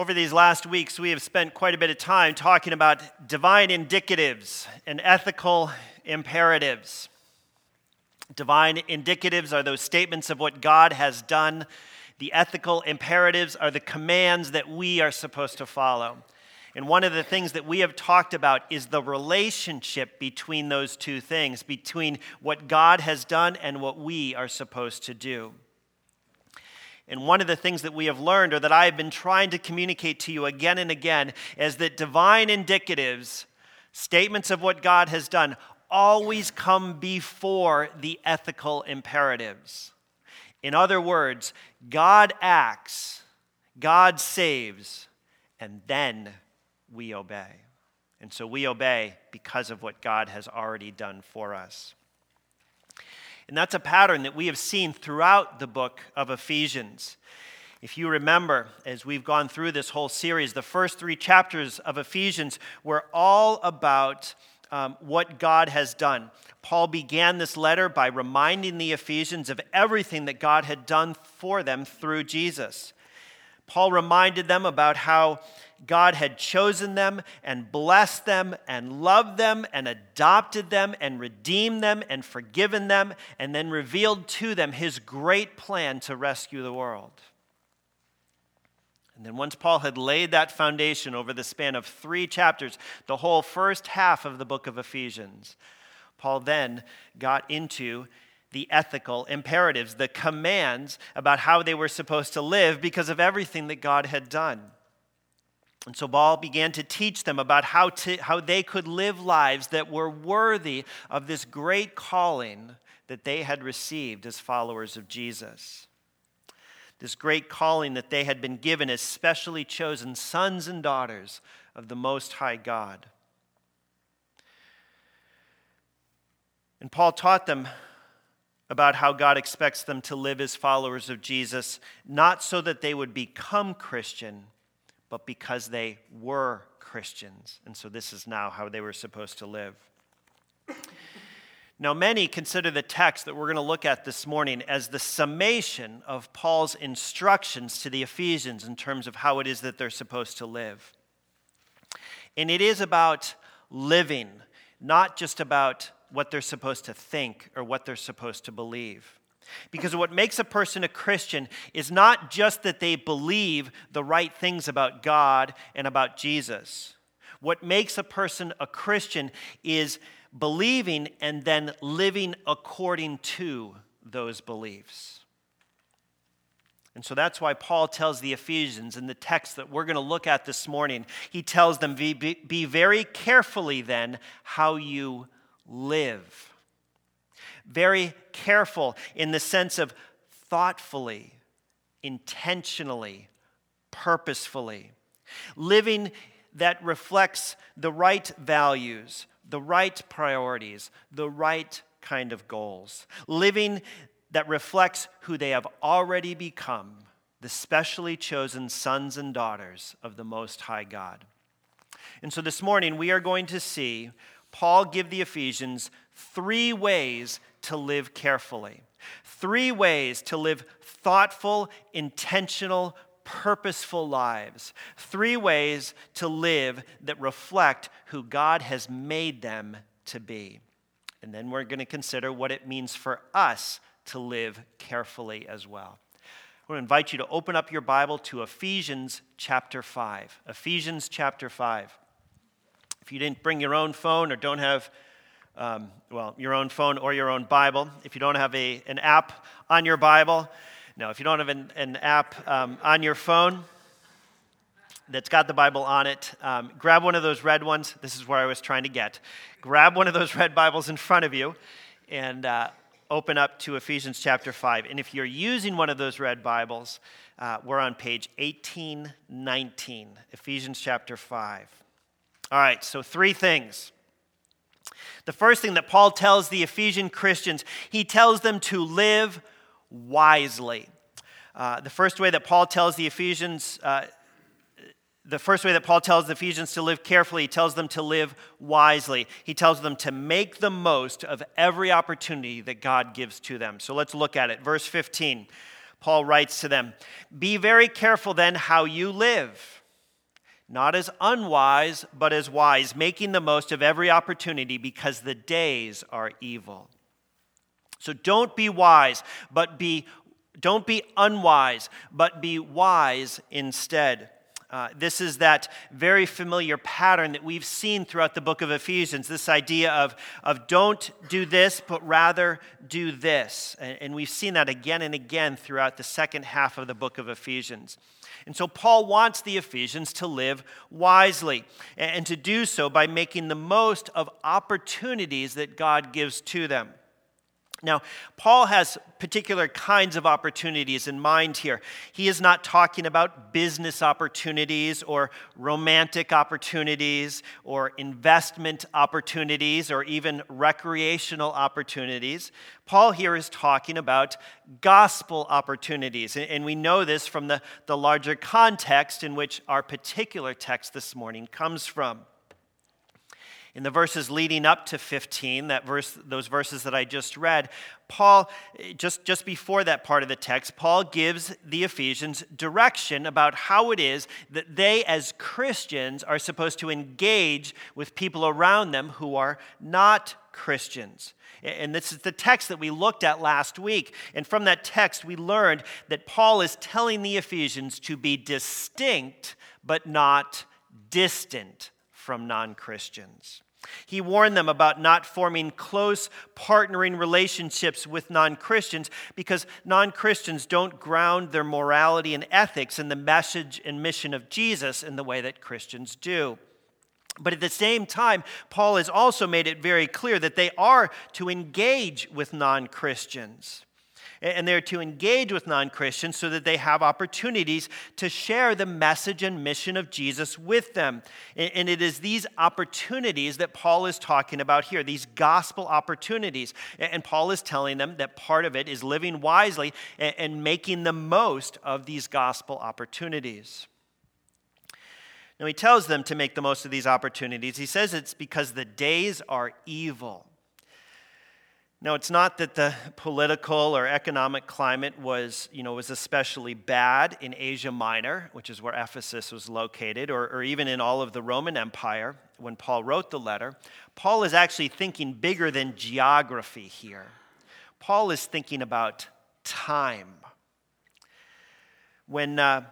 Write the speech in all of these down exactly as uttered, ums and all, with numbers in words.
Over these last weeks, we have spent quite a bit of time talking about divine indicatives and ethical imperatives. Divine indicatives are those statements of what God has done. The ethical imperatives are the commands that we are supposed to follow. And one of the things that we have talked about is the relationship between those two things, between what God has done and what we are supposed to do. And one of the things that we have learned, or that I have been trying to communicate to you again and again, is that divine indicatives, statements of what God has done, always come before the ethical imperatives. In other words, God acts, God saves, and then we obey. And so we obey because of what God has already done for us. And that's a pattern that we have seen throughout the book of Ephesians. If you remember, as we've gone through this whole series, the first three chapters of Ephesians were all about um, what God has done. Paul began this letter by reminding the Ephesians of everything that God had done for them through Jesus. Paul reminded them about how God had chosen them and blessed them and loved them and adopted them and redeemed them and forgiven them and then revealed to them his great plan to rescue the world. And then once Paul had laid that foundation over the span of three chapters, the whole first half of the book of Ephesians, Paul then got into the ethical imperatives, the commands about how they were supposed to live because of everything that God had done. And so Paul began to teach them about how to how they could live lives that were worthy of this great calling that they had received as followers of Jesus. This great calling that they had been given as specially chosen sons and daughters of the Most High God. And Paul taught them about how God expects them to live as followers of Jesus, not so that they would become Christian, but because they were Christians. And so this is now how they were supposed to live. Now, many consider the text that we're going to look at this morning as the summation of Paul's instructions to the Ephesians in terms of how it is that they're supposed to live. And it is about living, not just about what they're supposed to think or what they're supposed to believe. Because what makes a person a Christian is not just that they believe the right things about God and about Jesus. What makes a person a Christian is believing and then living according to those beliefs. And so that's why Paul tells the Ephesians in the text that we're going to look at this morning, he tells them, be, be, be very carefully then how you live. Very careful in the sense of thoughtfully, intentionally, purposefully. Living that reflects the right values, the right priorities, the right kind of goals. Living that reflects who they have already become, the specially chosen sons and daughters of the Most High God. And so this morning we are going to see Paul give the Ephesians three ways to live carefully. Three ways to live thoughtful, intentional, purposeful lives. Three ways to live that reflect who God has made them to be. And then we're going to consider what it means for us to live carefully as well. I want to invite you to open up your Bible to Ephesians chapter five. Ephesians chapter five. If you didn't bring your own phone or don't have Um, well, your own phone or your own Bible. If you don't have a an app on your Bible, no, if you don't have an, an app um, on your phone that's got the Bible on it, um, grab one of those red ones. This is where I was trying to get. Grab one of those red Bibles in front of you and uh, open up to Ephesians chapter five. And if you're using one of those red Bibles, uh, we're on page eighteen nineteen, Ephesians chapter five. All right, so three things. The first thing that Paul tells the Ephesian Christians, he tells them to live wisely. Uh, the first way that Paul tells the Ephesians, uh, the first way that Paul tells the Ephesians to live carefully, he tells them to live wisely. He tells them to make the most of every opportunity that God gives to them. So let's look at it. Verse fifteen, Paul writes to them, "Be very careful then how you live, not as unwise, but as wise, making the most of every opportunity because the days are evil. So don't be wise, but be don't be unwise, but be wise instead. Uh, this is that very familiar pattern that we've seen throughout the book of Ephesians, this idea of, of don't do this, but rather do this. And, and we've seen that again and again throughout the second half of the book of Ephesians. And so Paul wants the Ephesians to live wisely, and, and to do so by making the most of opportunities that God gives to them. Now, Paul has particular kinds of opportunities in mind here. He is not talking about business opportunities or romantic opportunities or investment opportunities or even recreational opportunities. Paul here is talking about gospel opportunities. And we know this from the, the larger context in which our particular text this morning comes from. In the verses leading up to fifteen, that verse, those verses that I just read, Paul, just, just before that part of the text, Paul gives the Ephesians direction about how it is that they as Christians are supposed to engage with people around them who are not Christians. And this is the text that we looked at last week. And from that text, we learned that Paul is telling the Ephesians to be distinct but not distant from non-Christians. He warned them about not forming close partnering relationships with non-Christians because non-Christians don't ground their morality and ethics in the message and mission of Jesus in the way that Christians do. But at the same time, Paul has also made it very clear that they are to engage with non-Christians. And they're to engage with non-Christians so that they have opportunities to share the message and mission of Jesus with them. And it is these opportunities that Paul is talking about here, these gospel opportunities. And Paul is telling them that part of it is living wisely and making the most of these gospel opportunities. Now, he tells them to make the most of these opportunities. He says it's because the days are evil. Now, it's not that the political or economic climate was, you know, was especially bad in Asia Minor, which is where Ephesus was located, or, or even in all of the Roman Empire when Paul wrote the letter. Paul is actually thinking bigger than geography here. Paul is thinking about time. When uh,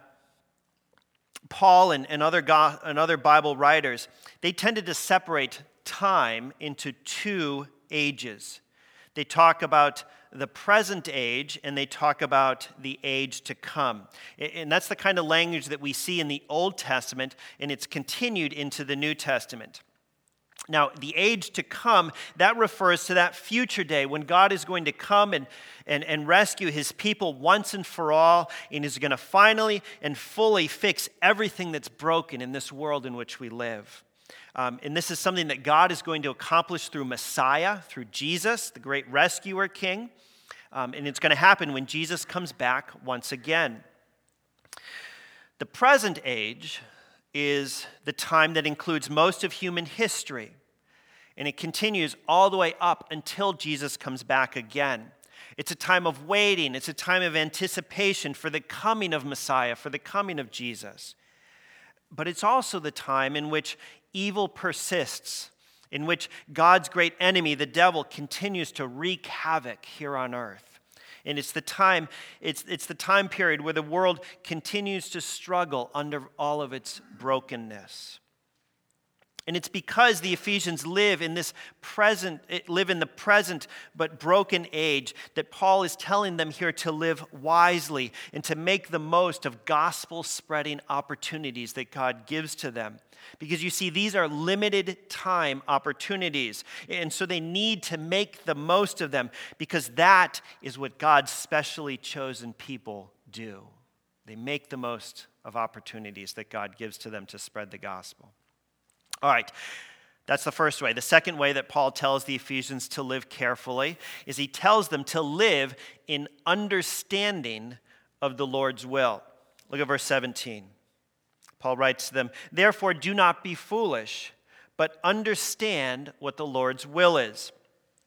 Paul and, and, other go- and other Bible writers, they tended to separate time into two ages. They talk about the present age and they talk about the age to come. And that's the kind of language that we see in the Old Testament, and it's continued into the New Testament. Now, the age to come, that refers to that future day when God is going to come and, and, and rescue his people once and for all, and is going to finally and fully fix everything that's broken in this world in which we live. Um, and this is something that God is going to accomplish through Messiah, through Jesus, the great rescuer king. Um, and it's going to happen when Jesus comes back once again. The present age is the time that includes most of human history. And it continues all the way up until Jesus comes back again. It's a time of waiting. It's a time of anticipation for the coming of Messiah, for the coming of Jesus. But it's also the time in which evil persists, in which God's great enemy, the devil, continues to wreak havoc here on earth. And it's the time, it's, it's the time period where the world continues to struggle under all of its brokenness. And it's because the Ephesians live in this present, live in the present but broken age that Paul is telling them here to live wisely and to make the most of gospel-spreading opportunities that God gives to them. Because you see, these are limited time opportunities. And so they need to make the most of them because that is what God's specially chosen people do. They make the most of opportunities that God gives to them to spread the gospel. All right, that's the first way. The second way that Paul tells the Ephesians to live carefully is he tells them to live in understanding of the Lord's will. Look at verse seventeen. Paul writes to them, "Therefore do not be foolish, but understand what the Lord's will is."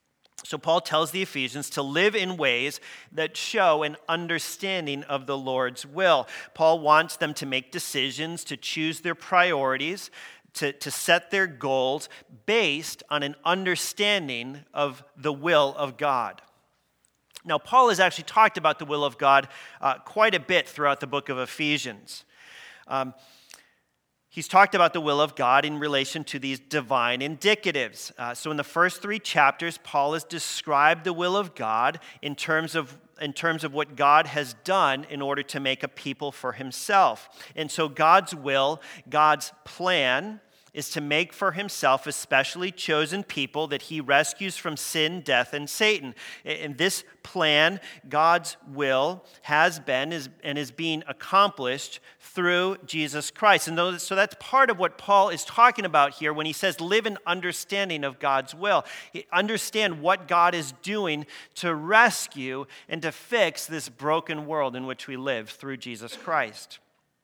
So Paul tells the Ephesians to live in ways that show an understanding of the Lord's will. Paul wants them to make decisions, to choose their priorities, to, to set their goals based on an understanding of the will of God. Now, Paul has actually talked about the will of God uh, quite a bit throughout the book of Ephesians. Um, He's talked about the will of God in relation to these divine indicatives. Uh, so in the first three chapters, Paul has described the will of God in terms of in terms of what God has done in order to make a people for himself. And so God's will, God's plan, is to make for himself a specially chosen people that he rescues from sin, death, and Satan. And this plan, God's will, has been is, and is being accomplished through Jesus Christ. And those, so that's part of what Paul is talking about here when he says live in understanding of God's will. Understand what God is doing to rescue and to fix this broken world in which we live through Jesus Christ.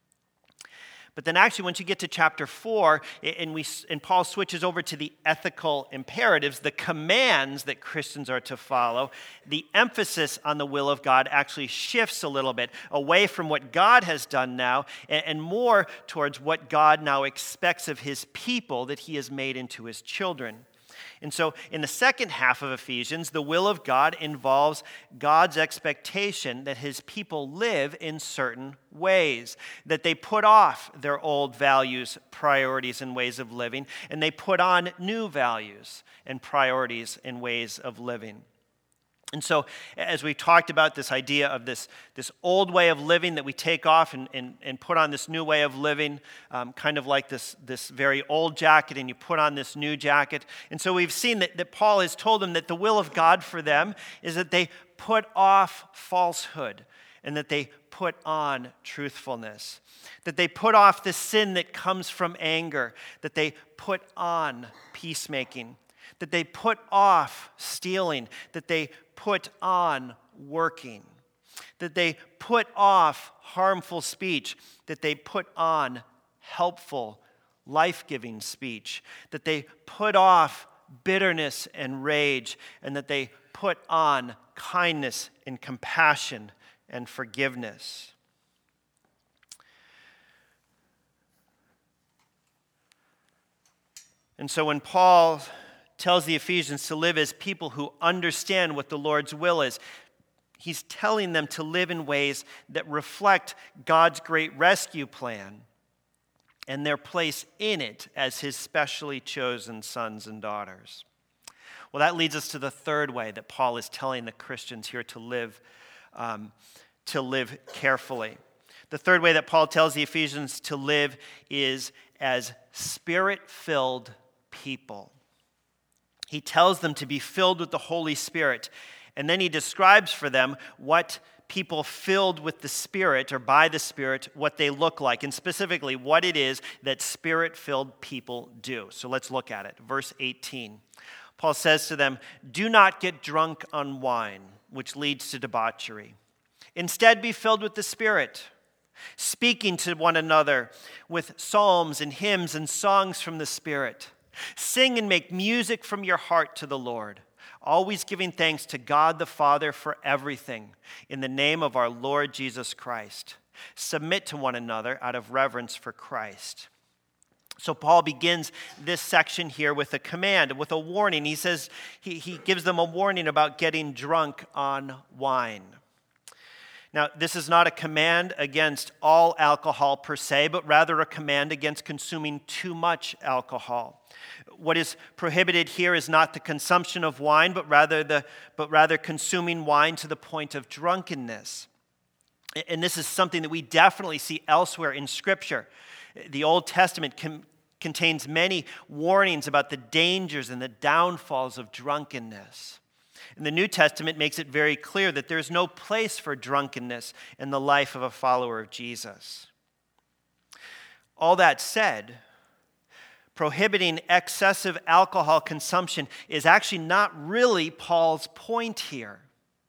But then actually, once you get to chapter four, and, we, and Paul switches over to the ethical imperatives, the commands that Christians are to follow, the emphasis on the will of God actually shifts a little bit away from what God has done now and, and more towards what God now expects of his people that he has made into his children. And so in the second half of Ephesians, the will of God involves God's expectation that his people live in certain ways, that they put off their old values, priorities, and ways of living, and they put on new values and priorities and ways of living. And so as we talked about this idea of this, this old way of living that we take off and, and, and put on this new way of living, um, kind of like this, this very old jacket, and you put on this new jacket. And so we've seen that, that Paul has told them that the will of God for them is that they put off falsehood and that they put on truthfulness, that they put off the sin that comes from anger, that they put on peacemaking, that they put off stealing, that they put on working, that they put off harmful speech, that they put on helpful, life-giving speech, that they put off bitterness and rage, and that they put on kindness and compassion and forgiveness. And so when Paul tells the Ephesians to live as people who understand what the Lord's will is, he's telling them to live in ways that reflect God's great rescue plan and their place in it as his specially chosen sons and daughters. Well, that leads us to the third way that Paul is telling the Christians here to live, um, to live carefully. The third way that Paul tells the Ephesians to live is as Spirit-filled people. He tells them to be filled with the Holy Spirit, and then he describes for them what people filled with the Spirit or by the Spirit, what they look like, and specifically what it is that Spirit-filled people do. So let's look at it. Verse eighteen. Paul says to them, "Do not get drunk on wine, which leads to debauchery. Instead, be filled with the Spirit, speaking to one another with psalms and hymns and songs from the Spirit. Sing and make music from your heart to the Lord, always giving thanks to God the Father for everything, in the name of our Lord Jesus Christ. Submit to one another out of reverence for Christ." So Paul begins this section here with a command, with a warning. He says, he, he gives them a warning about getting drunk on wine. Now, this is not a command against all alcohol per se, but rather a command against consuming too much alcohol. What is prohibited here is not the consumption of wine, but rather the but rather consuming wine to the point of drunkenness. And this is something that we definitely see elsewhere in Scripture. The Old Testament com- contains many warnings about the dangers and the downfalls of drunkenness. And the New Testament makes it very clear that there's no place for drunkenness in the life of a follower of Jesus. All that said, prohibiting excessive alcohol consumption is actually not really Paul's point here.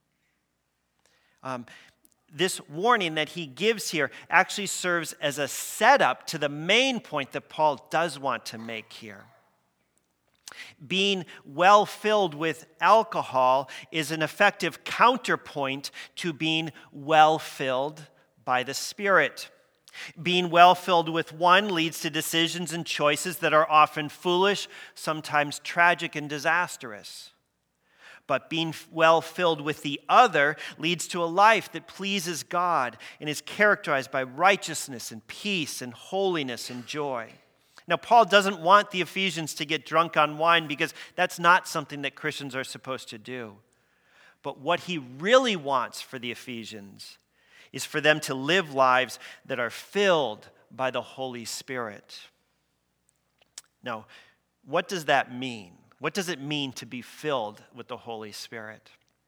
Um, this warning that he gives here actually serves as a setup to the main point that Paul does want to make here. Being well filled with alcohol is an effective counterpoint to being well filled by the Spirit. Being well filled with one leads to decisions and choices that are often foolish, sometimes tragic and disastrous. But being well filled with the other leads to a life that pleases God and is characterized by righteousness and peace and holiness and joy. Now, Paul doesn't want the Ephesians to get drunk on wine because that's not something that Christians are supposed to do. But what he really wants for the Ephesians is for them to live lives that are filled by the Holy Spirit. Now, what does that mean? What does it mean to be filled with the Holy Spirit?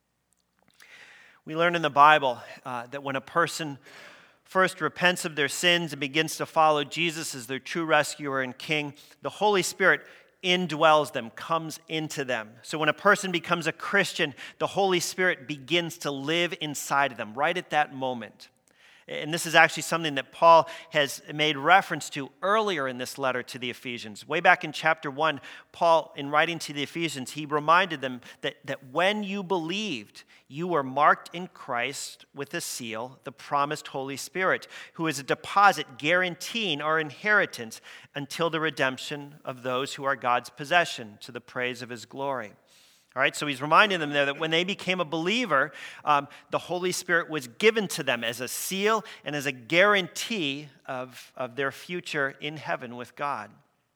We learn in the Bible uh, that when a person first repents of their sins and begins to follow Jesus as their true rescuer and king, the Holy Spirit indwells them, comes into them. So when a person becomes a Christian, the Holy Spirit begins to live inside of them right at that moment. And this is actually something that Paul has made reference to earlier in this letter to the Ephesians. Way back in chapter one, Paul, in writing to the Ephesians, he reminded them that, that when you believed, you were marked in Christ with a seal, the promised Holy Spirit, who is a deposit guaranteeing our inheritance until the redemption of those who are God's possession, to the praise of his glory. All right, so he's reminding them there that when they became a believer, um, the Holy Spirit was given to them as a seal and as a guarantee of, of their future in heaven with God.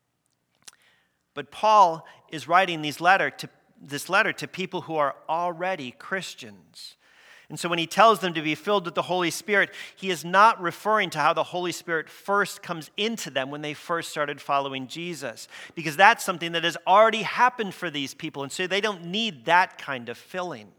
But Paul is writing these letter to, this letter to people who are already Christians. And so when he tells them to be filled with the Holy Spirit, he is not referring to how the Holy Spirit first comes into them when they first started following Jesus, because that's something that has already happened for these people, and so they don't need that kind of filling.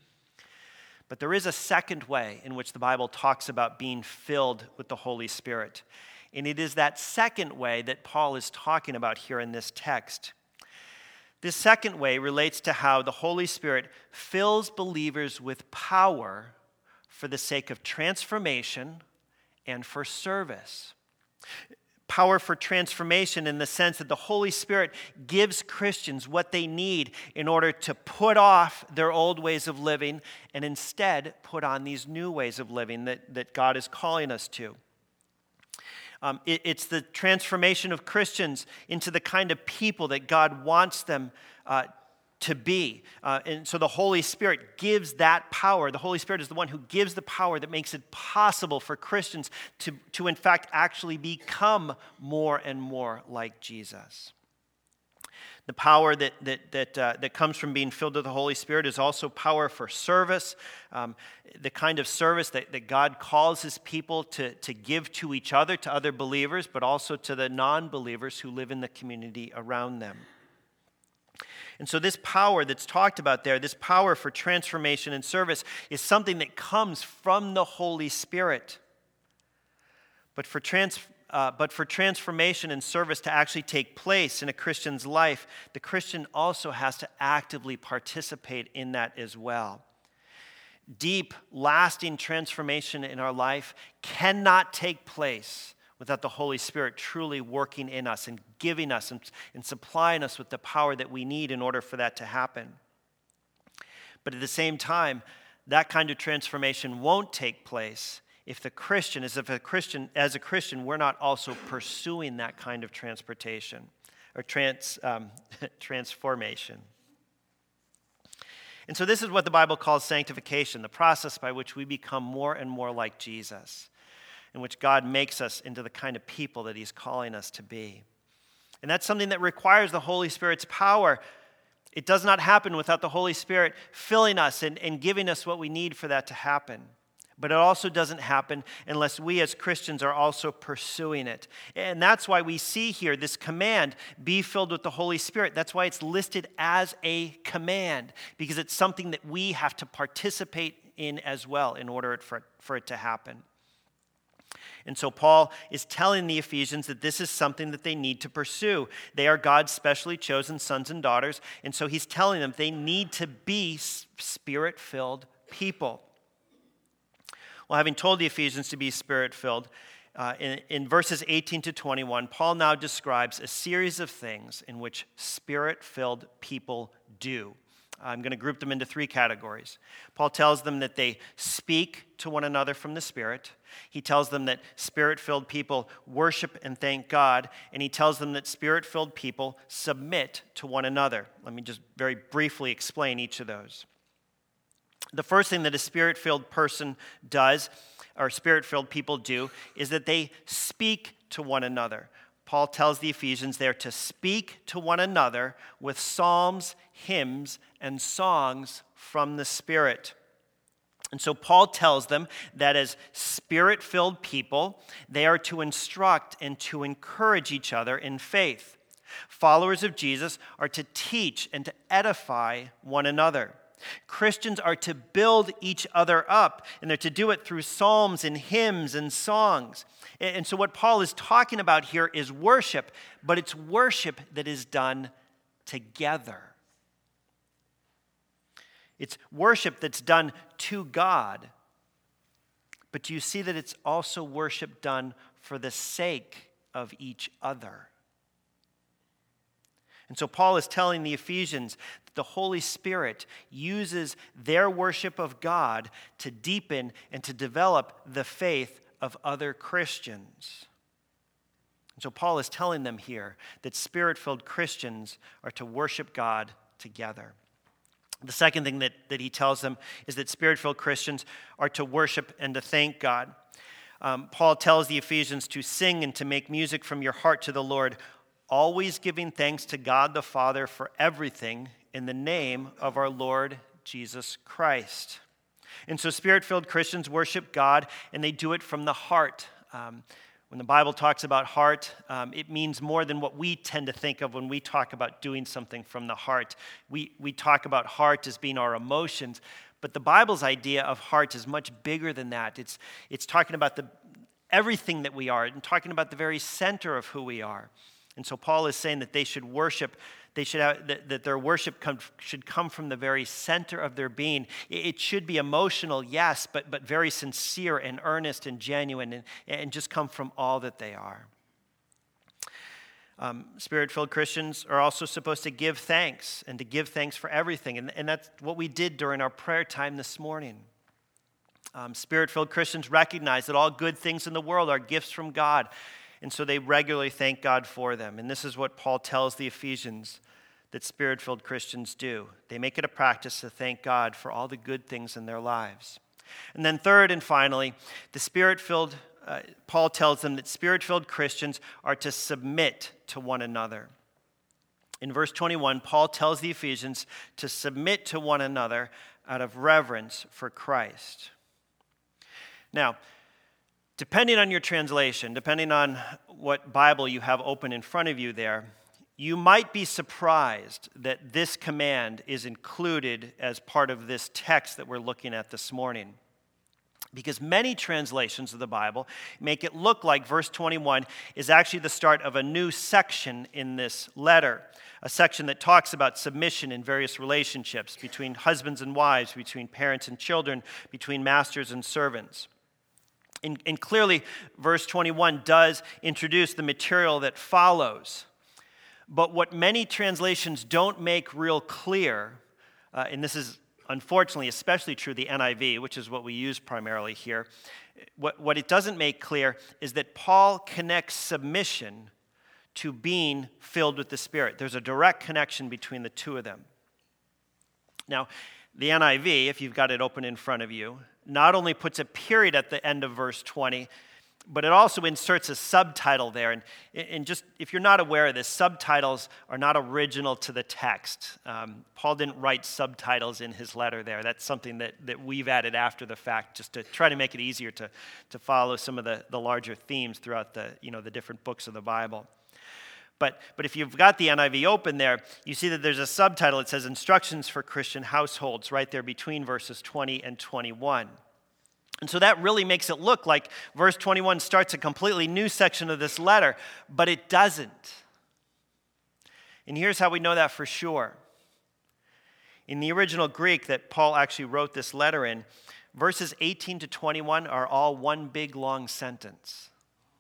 But there is a second way in which the Bible talks about being filled with the Holy Spirit, and it is that second way that Paul is talking about here in this text. This second way relates to how the Holy Spirit fills believers with power for the sake of transformation and for service. Power for transformation in the sense that the Holy Spirit gives Christians what they need in order to put off their old ways of living and instead put on these new ways of living that, that God is calling us to. Um, it, it's the transformation of Christians into the kind of people that God wants them uh, to be. Uh, and so the Holy Spirit gives that power. The Holy Spirit is the one who gives the power that makes it possible for Christians to, to in fact, actually become more and more like Jesus. The power that that that uh, that comes from being filled with the Holy Spirit is also power for service, um, the kind of service that, that God calls his people to, to give to each other, to other believers, but also to the non-believers who live in the community around them. And so this power that's talked about there, this power for transformation and service, is something that comes from the Holy Spirit. But for trans Uh, but for transformation and service to actually take place in a Christian's life, the Christian also has to actively participate in that as well. Deep, lasting transformation in our life cannot take place without the Holy Spirit truly working in us and giving us and, and supplying us with the power that we need in order for that to happen. But at the same time, that kind of transformation won't take place if the Christian, as if a Christian, as a Christian, we're not also pursuing that kind of transportation or trans, um, transformation. And so this is what the Bible calls sanctification, the process by which we become more and more like Jesus, in which God makes us into the kind of people that he's calling us to be. And that's something that requires the Holy Spirit's power. It does not happen without the Holy Spirit filling us and, and giving us what we need for that to happen. But it also doesn't happen unless we as Christians are also pursuing it. And that's why we see here this command, be filled with the Holy Spirit. That's why it's listed as a command, because it's something that we have to participate in as well in order for, for it to happen. And so Paul is telling the Ephesians that this is something that they need to pursue. They are God's specially chosen sons and daughters, and so he's telling them they need to be Spirit-filled people. Well, having told the Ephesians to be Spirit-filled, Uh, in, in verses eighteen to twenty-one, Paul now describes a series of things in which Spirit-filled people do. I'm going to group them into three categories. Paul tells them that they speak to one another from the Spirit. He tells them that Spirit-filled people worship and thank God. And he tells them that Spirit-filled people submit to one another. Let me just very briefly explain each of those. The first thing that a Spirit-filled person does, or Spirit-filled people do, is that they speak to one another. Paul tells the Ephesians they're to speak to one another with psalms, hymns, and songs from the Spirit. And so Paul tells them that as Spirit-filled people, they are to instruct and to encourage each other in faith. Followers of Jesus are to teach and to edify one another. Christians are to build each other up, and they're to do it through psalms and hymns and songs. And so what Paul is talking about here is worship, but it's worship that is done together. It's worship that's done to God, but you see that it's also worship done for the sake of each other. And so Paul is telling the Ephesians that the Holy Spirit uses their worship of God to deepen and to develop the faith of other Christians. And so Paul is telling them here that Spirit-filled Christians are to worship God together. The second thing that, that he tells them is that Spirit-filled Christians are to worship and to thank God. Um, Paul tells the Ephesians to sing and to make music from your heart to the Lord, always giving thanks to God the Father for everything in the name of our Lord Jesus Christ. And so Spirit-filled Christians worship God, and they do it from the heart. Um, when the Bible talks about heart, um, it means more than what we tend to think of when we talk about doing something from the heart. We, we talk about heart as being our emotions, but the Bible's idea of heart is much bigger than that. It's, it's talking about the, everything that we are and talking about the very center of who we are. And so Paul is saying that they should worship, they should have, that, that their worship come, should come from the very center of their being. It, it should be emotional, yes, but, but very sincere and earnest and genuine and, and just come from all that they are. Um, Spirit-filled Christians are also supposed to give thanks and to give thanks for everything. And, and that's what we did during our prayer time this morning. Um, Spirit-filled Christians recognize that all good things in the world are gifts from God. And so they regularly thank God for them. And this is what Paul tells the Ephesians that Spirit-filled Christians do. They make it a practice to thank God for all the good things in their lives. And then third and finally, the Spirit-filled, uh, Paul tells them that Spirit-filled Christians are to submit to one another. In verse twenty-one, Paul tells the Ephesians to submit to one another out of reverence for Christ. Now, depending on your translation, depending on what Bible you have open in front of you there, you might be surprised that this command is included as part of this text that we're looking at this morning. Because many translations of the Bible make it look like verse twenty-one is actually the start of a new section in this letter, a section that talks about submission in various relationships between husbands and wives, between parents and children, between masters and servants. And, and clearly, verse twenty-one does introduce the material that follows. But what many translations don't make real clear, uh, and this is unfortunately especially true of the N I V, which is what we use primarily here, what, what it doesn't make clear is that Paul connects submission to being filled with the Spirit. There's a direct connection between the two of them. Now, the N I V, if you've got it open in front of you, not only puts a period at the end of verse twenty, but it also inserts a subtitle there. And, and just, if you're not aware of this, subtitles are not original to the text. Um, Paul didn't write subtitles in his letter there. That's something that, that we've added after the fact, just to try to make it easier to, to follow some of the, the larger themes throughout the, you know, the different books of the Bible. But, but if you've got the N I V open there, you see that there's a subtitle. It says Instructions for Christian Households right there between verses twenty and twenty-one. And so that really makes it look like verse twenty-one starts a completely new section of this letter, but it doesn't. And here's how we know that for sure. In the original Greek that Paul actually wrote this letter in, verses eighteen to twenty-one are all one big long sentence.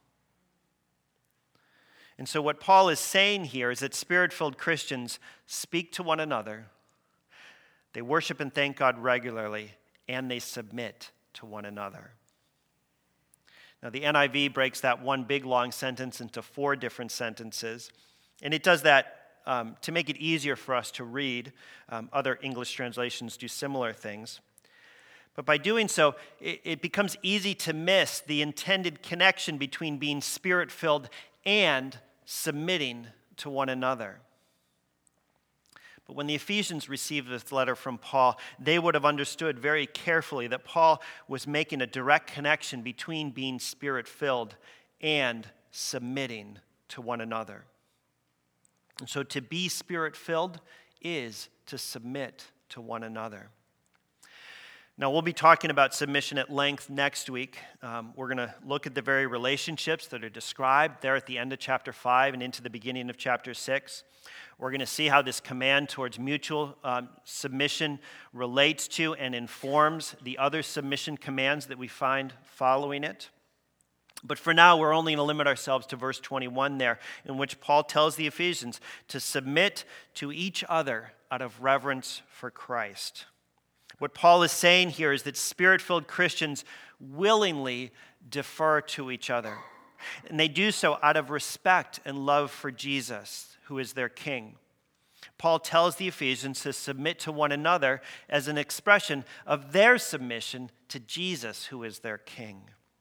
And so what Paul is saying here is that Spirit-filled Christians speak to one another, they worship and thank God regularly, and they submit to one another. Now, the N I V breaks that one big long sentence into four different sentences, and it does that um, to make it easier for us to read. Um, other English translations do similar things. But by doing so, it, it becomes easy to miss the intended connection between being Spirit-filled and submitting to one another. But when the Ephesians received this letter from Paul, they would have understood very carefully that Paul was making a direct connection between being Spirit-filled and submitting to one another. And so to be Spirit-filled is to submit to one another. Now, we'll be talking about submission at length next week. Um, we're going to look at the very relationships that are described there at the end of chapter five and into the beginning of chapter six. We're going to see how this command towards mutual um, submission relates to and informs the other submission commands that we find following it. But for now, we're only going to limit ourselves to verse twenty-one there, in which Paul tells the Ephesians to submit to each other out of reverence for Christ. What Paul is saying here is that Spirit-filled Christians willingly defer to each other. And they do so out of respect and love for Jesus, who is their King. Paul tells the Ephesians to submit to one another as an expression of their submission to Jesus, who is their King.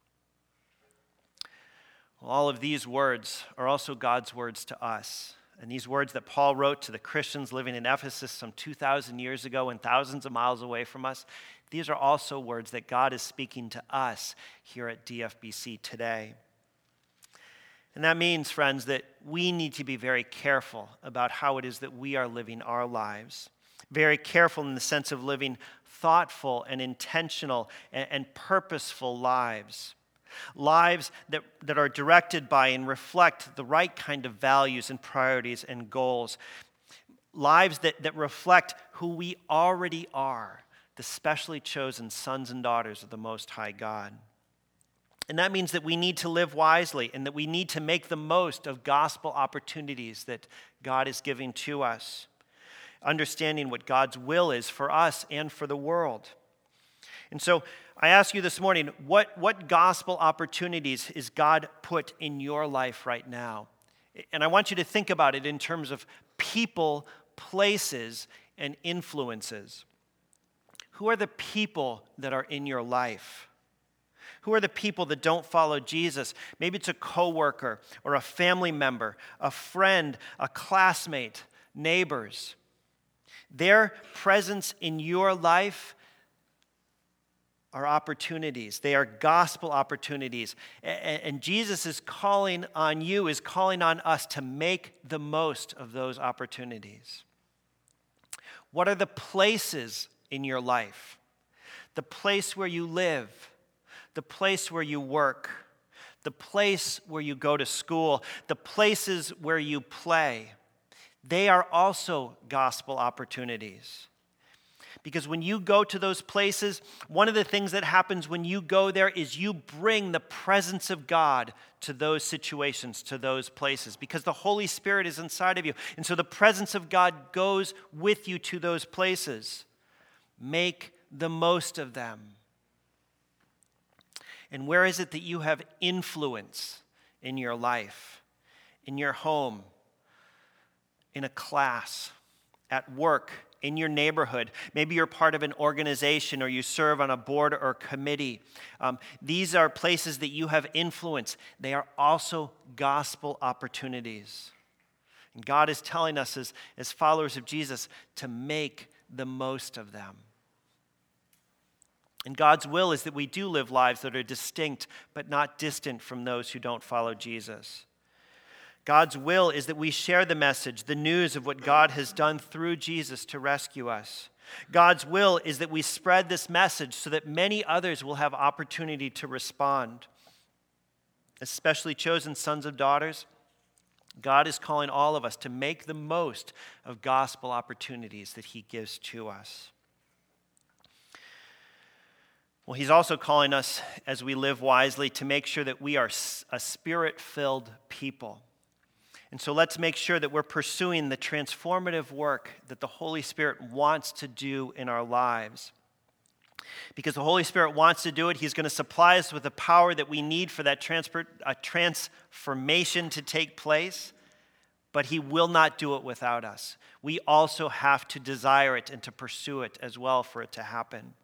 Well, all of these words are also God's words to us. And these words that Paul wrote to the Christians living in Ephesus some two thousand years ago and thousands of miles away from us, these are also words that God is speaking to us here at D F B C today. And that means, friends, that we need to be very careful about how it is that we are living our lives. Very careful in the sense of living thoughtful and intentional and, and purposeful lives. Lives that, that are directed by and reflect the right kind of values and priorities and goals. Lives that, that reflect who we already are, the specially chosen sons and daughters of the Most High God. And that means that we need to live wisely and that we need to make the most of gospel opportunities that God is giving to us, understanding what God's will is for us and for the world. And so I ask you this morning, what, what gospel opportunities is God put in your life right now? And I want you to think about it in terms of people, places, and influences. Who are the people that are in your life? Who are the people that don't follow Jesus? Maybe it's a coworker or a family member, a friend, a classmate, neighbors. Their presence in your life are opportunities. They are gospel opportunities. And Jesus is calling on you, is calling on us to make the most of those opportunities. What are the places in your life? The place where you live, the place where you work, the place where you go to school, the places where you play. They are also gospel opportunities. Because when you go to those places, one of the things that happens when you go there is you bring the presence of God to those situations, to those places, because the Holy Spirit is inside of you. And so the presence of God goes with you to those places. Make the most of them. And where is it that you have influence in your life, in your home, in a class, at work, in your neighborhood? Maybe you're part of an organization or you serve on a board or committee. Um, these are places that you have influence. They are also gospel opportunities. And God is telling us as, as followers of Jesus to make the most of them. And God's will is that we do live lives that are distinct but not distant from those who don't follow Jesus. God's will is that we share the message, the news of what God has done through Jesus to rescue us. God's will is that we spread this message so that many others will have opportunity to respond. Especially chosen sons and daughters, God is calling all of us to make the most of gospel opportunities that He gives to us. Well, He's also calling us, as we live wisely, to make sure that we are a Spirit-filled people. And so let's make sure that we're pursuing the transformative work that the Holy Spirit wants to do in our lives. Because the Holy Spirit wants to do it, he's going to supply us with the power that we need for that transfer, uh, transformation to take place, but he will not do it without us. We also have to desire it and to pursue it as well for it to happen.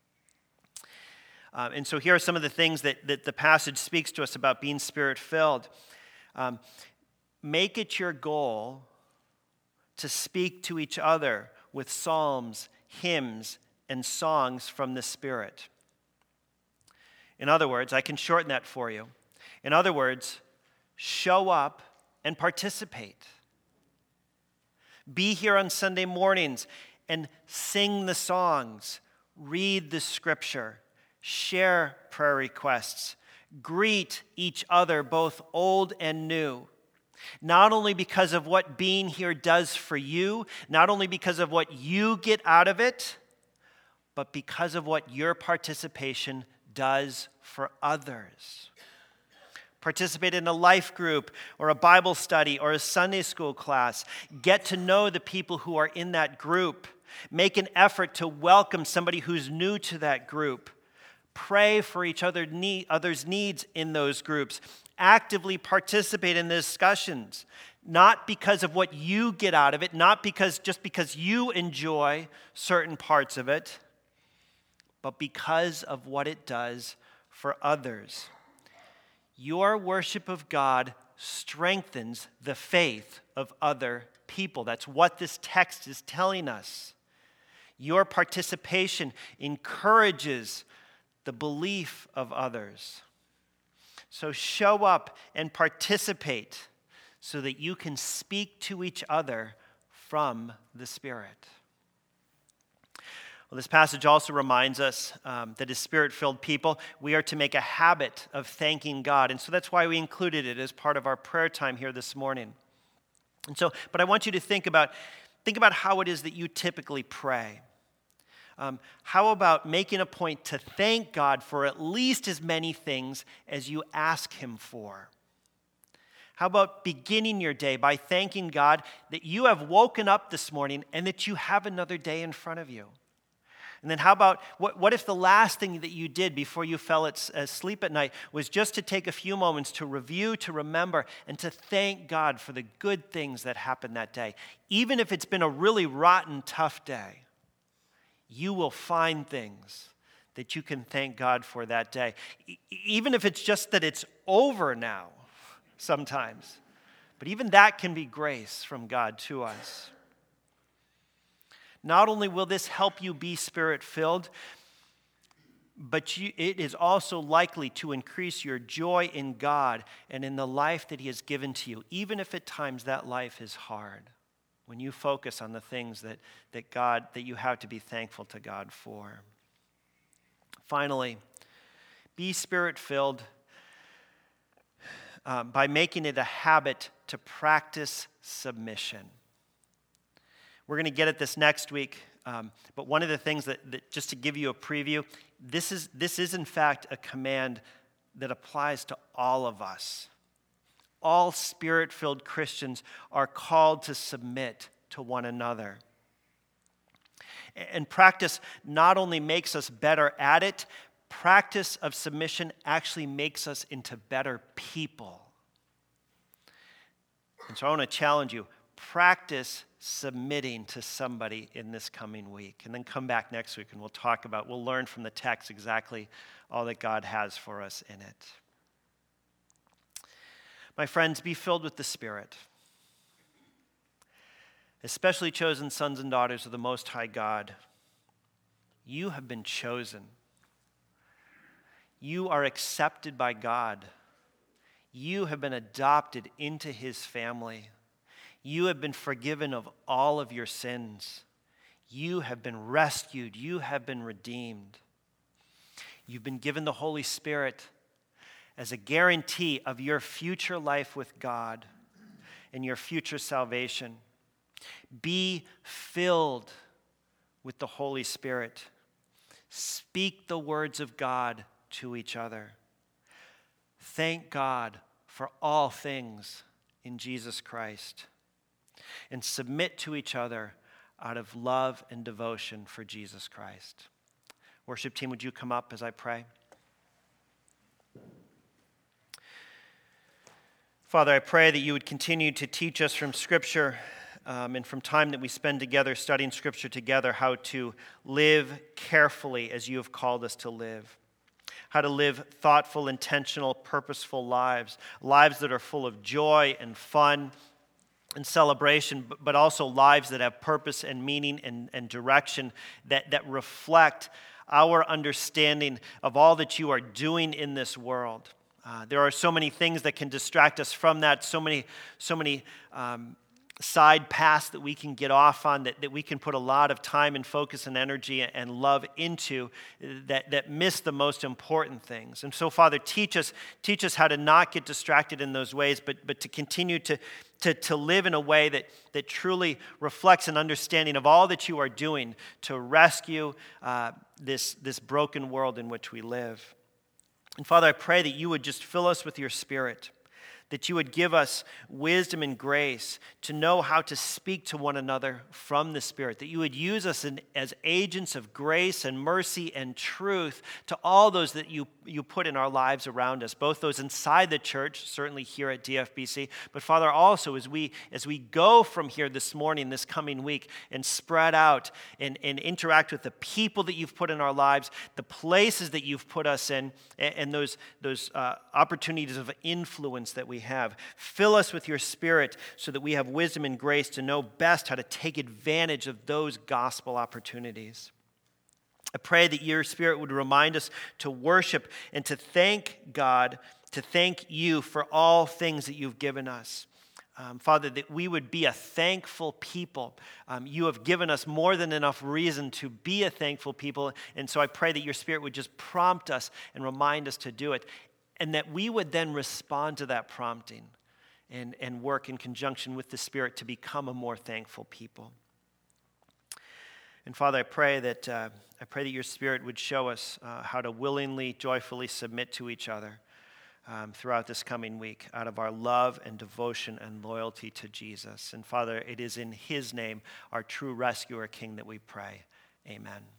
Um, and so here are some of the things that, that the passage speaks to us about being Spirit-filled. Um, make it your goal to speak to each other with psalms, hymns, and songs from the Spirit. In other words, I can shorten that for you. In other words, show up and participate. Be here on Sunday mornings and sing the songs, read the scripture, share prayer requests, greet each other, both old and new. Not only because of what being here does for you, not only because of what you get out of it, but because of what your participation does for others. Participate in a life group or a Bible study or a Sunday school class. Get to know the people who are in that group. Make an effort to welcome somebody who's new to that group. Pray for each other need, other's needs in those groups. Actively participate in the discussions, not because of what you get out of it, not because just because you enjoy certain parts of it, but because of what it does for others. Your worship of God strengthens the faith of other people. That's what this text is telling us. Your participation encourages the belief of others. So show up and participate so that you can speak to each other from the Spirit. Well, this passage also reminds us um, that as Spirit-filled people, we are to make a habit of thanking God. And so that's why we included it as part of our prayer time here this morning. And so, but I want you to think about, think about how it is that you typically pray. Um, how about making a point to thank God for at least as many things as you ask him for? How about beginning your day by thanking God that you have woken up this morning and that you have another day in front of you? And then how about, what, what if the last thing that you did before you fell asleep at night was just to take a few moments to review, to remember, and to thank God for the good things that happened that day? Even if it's been a really rotten, tough day, you will find things that you can thank God for that day. E- even if it's just that it's over now sometimes. But even that can be grace from God to us. Not only will this help you be Spirit-filled, but you, it is also likely to increase your joy in God and in the life that he has given to you, even if at times that life is hard, when you focus on the things that, that God, that you have to be thankful to God for. Finally, be Spirit-filled uh, by making it a habit to practice submission. We're going to get at this next week, um, but one of the things that, that, just to give you a preview, this is, this is in fact a command that applies to all of us. All Spirit-filled Christians are called to submit to one another. And practice not only makes us better at it, practice of submission actually makes us into better people. And so I want to challenge you, practice submitting to somebody in this coming week. And then come back next week and we'll talk about, we'll learn from the text exactly all that God has for us in it. My friends, be filled with the Spirit. Especially chosen sons and daughters of the Most High God. You have been chosen. You are accepted by God. You have been adopted into his family. You have been forgiven of all of your sins. You have been rescued. You have been redeemed. You've been given the Holy Spirit as a guarantee of your future life with God and your future salvation. Be filled with the Holy Spirit. Speak the words of God to each other. Thank God for all things in Jesus Christ and submit to each other out of love and devotion for Jesus Christ. Worship team, would you come up as I pray? Father, I pray that you would continue to teach us from Scripture um, and from time that we spend together studying Scripture together how to live carefully as you have called us to live. How to live thoughtful, intentional, purposeful lives, lives that are full of joy and fun and celebration, but also lives that have purpose and meaning and, and direction that, that reflect our understanding of all that you are doing in this world. Uh, there are so many things that can distract us from that, so many, so many um, side paths that we can get off on, that, that we can put a lot of time and focus and energy and love into that, that miss the most important things. And so, Father, teach us, teach us how to not get distracted in those ways, but, but to continue to, to, to live in a way that, that truly reflects an understanding of all that you are doing to rescue uh, this, this broken world in which we live. And Father, I pray that you would just fill us with your Spirit, that you would give us wisdom and grace to know how to speak to one another from the Spirit, that you would use us in, as agents of grace and mercy and truth to all those that you, you put in our lives around us, both those inside the church, certainly here at D F B C, but Father, also as we as we go from here this morning, this coming week, and spread out and, and interact with the people that you've put in our lives, the places that you've put us in, and, and those, those uh, opportunities of influence that we have. Fill us with your Spirit so that we have wisdom and grace to know best how to take advantage of those gospel opportunities. I pray that your Spirit would remind us to worship and to thank God, to thank you for all things that you've given us. Um, Father, that we would be a thankful people. Um, you have given us more than enough reason to be a thankful people, and so I pray that your Spirit would just prompt us and remind us to do it, and that we would then respond to that prompting and, and work in conjunction with the Spirit to become a more thankful people. And Father, I pray that uh, I pray that your Spirit would show us uh, how to willingly, joyfully submit to each other um, throughout this coming week out of our love and devotion and loyalty to Jesus. And Father, it is in his name, our true rescuer King, that we pray. Amen.